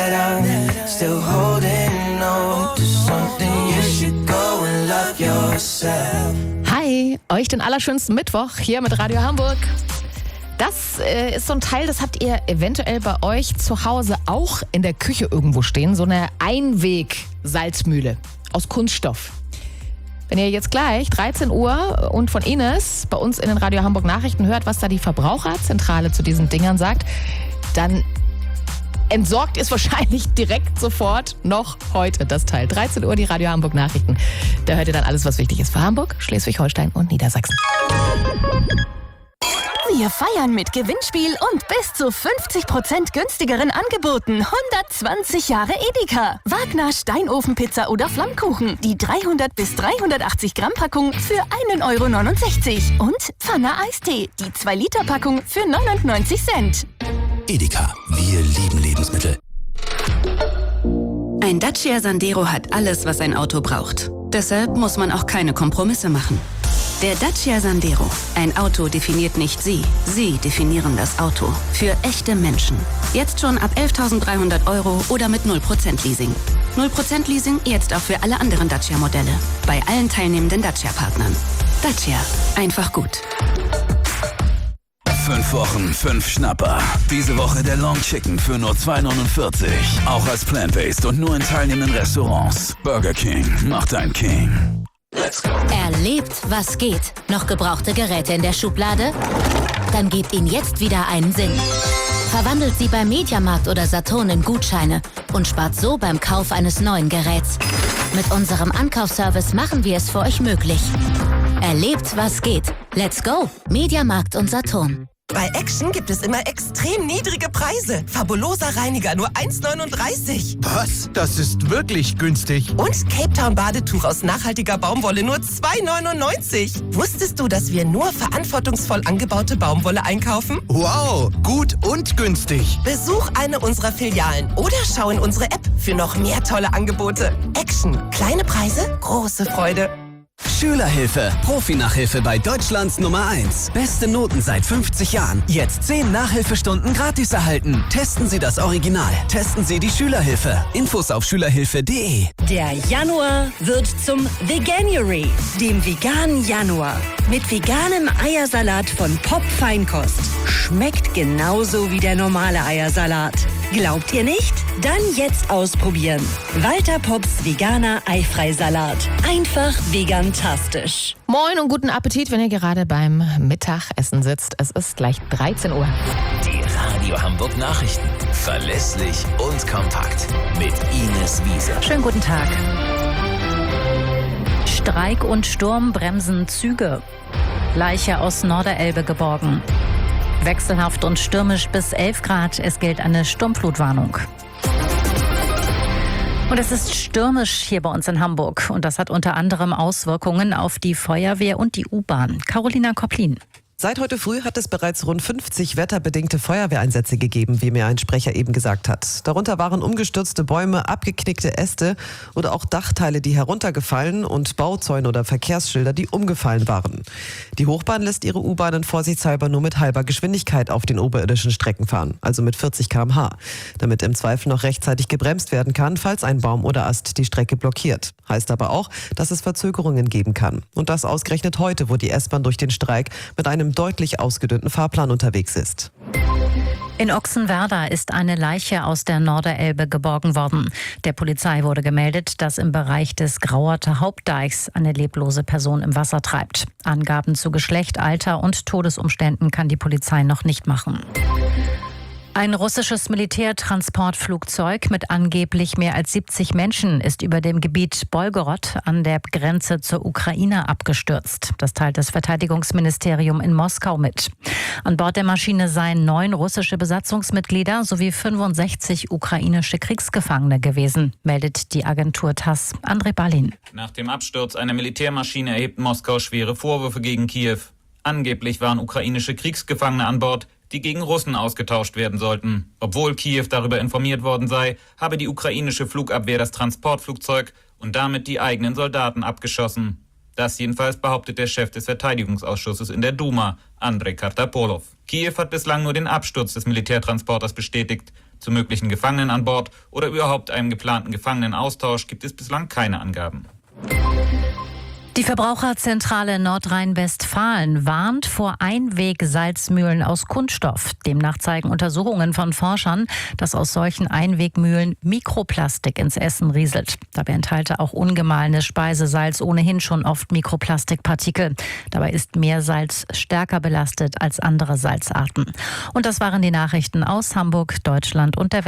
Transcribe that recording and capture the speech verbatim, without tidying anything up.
that I'm still holding on to something. You should go and love yourself. Hi, euch den allerschönsten Mittwoch hier mit Radio Hamburg. Das äh, ist so ein Teil, das habt ihr eventuell bei euch zu Hause auch in der Küche irgendwo stehen. So eine Einweg-Salzmühle aus Kunststoff. Wenn ihr jetzt gleich dreizehn Uhr und von Ines bei uns in den Radio Hamburg Nachrichten hört, was da die Verbraucherzentrale zu diesen Dingern sagt, dann entsorgt ihr es wahrscheinlich direkt sofort noch heute, das Teil. dreizehn Uhr, die Radio Hamburg Nachrichten. Da hört ihr dann alles, was wichtig ist für Hamburg, Schleswig-Holstein und Niedersachsen. Wir feiern mit Gewinnspiel und bis zu fünfzig Prozent günstigeren Angeboten. hundertzwanzig Jahre Edeka. Wagner Steinofenpizza oder Flammkuchen. Die dreihundert bis dreihundertachtzig Gramm Packung für ein Euro neunundsechzig. Und Pfanner Eistee. Die zwei Liter Packung für neunundneunzig Cent. Edeka. Wir lieben Lebensmittel. Ein Dacia Sandero hat alles, was ein Auto braucht. Deshalb muss man auch keine Kompromisse machen. Der Dacia Sandero. Ein Auto definiert nicht Sie. Sie definieren das Auto. Für echte Menschen. Jetzt schon ab elftausenddreihundert Euro oder mit null Prozent Leasing. null Prozent Leasing jetzt auch für alle anderen Dacia-Modelle. Bei allen teilnehmenden Dacia-Partnern. Dacia. Einfach gut. Fünf Wochen, fünf Schnapper. Diese Woche der Long Chicken für nur zwei neunundvierzig. Auch als Plant-Based und nur in teilnehmenden Restaurants. Burger King macht ein King. Let's go. Erlebt, was geht. Noch gebrauchte Geräte in der Schublade? Dann gebt ihnen jetzt wieder einen Sinn. Verwandelt sie beim Mediamarkt oder Saturn in Gutscheine und spart so beim Kauf eines neuen Geräts. Mit unserem Ankaufsservice machen wir es für euch möglich. Erlebt, was geht. Let's go. Mediamarkt und Saturn. Bei Action gibt es immer extrem niedrige Preise. Fabuloser Reiniger nur eins neununddreißig. Was? Das ist wirklich günstig. Und Cape Town Badetuch aus nachhaltiger Baumwolle nur zwei neunundneunzig. Wusstest du, dass wir nur verantwortungsvoll angebaute Baumwolle einkaufen? Wow, gut und günstig. Besuch eine unserer Filialen oder schau in unsere App für noch mehr tolle Angebote. Action. Kleine Preise, große Freude. Schülerhilfe. Profi-Nachhilfe bei Deutschlands Nummer eins. Beste Noten seit fünfzig Jahren. Jetzt zehn Nachhilfestunden gratis erhalten. Testen Sie das Original. Testen Sie die Schülerhilfe. Infos auf schülerhilfe punkt de. Der Januar wird zum Veganuary, dem veganen Januar. Mit veganem Eiersalat von Pop Feinkost. Schmeckt genauso wie der normale Eiersalat. Glaubt ihr nicht? Dann jetzt ausprobieren. Walter Pops veganer Eifreisalat. Einfach vegantastisch. Moin und guten Appetit, wenn ihr gerade beim Mittagessen sitzt. Es ist gleich dreizehn Uhr. Die Radio Hamburg Nachrichten. Verlässlich und kompakt. Mit Ines Wiese. Schönen guten Tag. Streik und Sturm bremsen Züge. Leiche aus Norderelbe geborgen. Wechselhaft und stürmisch bis elf Grad. Es gilt eine Sturmflutwarnung. Und es ist stürmisch hier bei uns in Hamburg. Und das hat unter anderem Auswirkungen auf die Feuerwehr und die U-Bahn. Carolina Koplin. Seit heute früh hat es bereits rund fünfzig wetterbedingte Feuerwehreinsätze gegeben, wie mir ein Sprecher eben gesagt hat. Darunter waren umgestürzte Bäume, abgeknickte Äste oder auch Dachteile, die heruntergefallen und Bauzäune oder Verkehrsschilder, die umgefallen waren. Die Hochbahn lässt ihre U-Bahnen vorsichtshalber nur mit halber Geschwindigkeit auf den oberirdischen Strecken fahren, also mit vierzig Kilometer pro Stunde, damit im Zweifel noch rechtzeitig gebremst werden kann, falls ein Baum oder Ast die Strecke blockiert. Heißt aber auch, dass es Verzögerungen geben kann. Und das ausgerechnet heute, wo die S-Bahn durch den Streik mit einem deutlich ausgedünnten Fahrplan unterwegs ist. In Ochsenwerda ist eine Leiche aus der Norderelbe geborgen worden. Der Polizei wurde gemeldet, dass im Bereich des Grauerter Hauptdeichs eine leblose Person im Wasser treibt. Angaben zu Geschlecht, Alter und Todesumständen kann die Polizei noch nicht machen. Ein russisches Militärtransportflugzeug mit angeblich mehr als siebzig Menschen ist über dem Gebiet Bolgorod an der Grenze zur Ukraine abgestürzt. Das teilt das Verteidigungsministerium in Moskau mit. An Bord der Maschine seien neun russische Besatzungsmitglieder sowie fünfundsechzig ukrainische Kriegsgefangene gewesen, meldet die Agentur TASS. Andrei Balin. Nach dem Absturz einer Militärmaschine erhebt Moskau schwere Vorwürfe gegen Kiew. Angeblich waren ukrainische Kriegsgefangene an Bord, die gegen Russen ausgetauscht werden sollten. Obwohl Kiew darüber informiert worden sei, habe die ukrainische Flugabwehr das Transportflugzeug und damit die eigenen Soldaten abgeschossen. Das jedenfalls behauptet der Chef des Verteidigungsausschusses in der Duma, Andrei Kartapolov. Kiew hat bislang nur den Absturz des Militärtransporters bestätigt. Zu möglichen Gefangenen an Bord oder überhaupt einem geplanten Gefangenenaustausch gibt es bislang keine Angaben. Die Verbraucherzentrale Nordrhein-Westfalen warnt vor Einweg-Salzmühlen aus Kunststoff. Demnach zeigen Untersuchungen von Forschern, dass aus solchen Einwegmühlen Mikroplastik ins Essen rieselt. Dabei enthalte auch ungemahlenes Speisesalz ohnehin schon oft Mikroplastikpartikel. Dabei ist Meersalz stärker belastet als andere Salzarten. Und das waren die Nachrichten aus Hamburg, Deutschland und der Welt.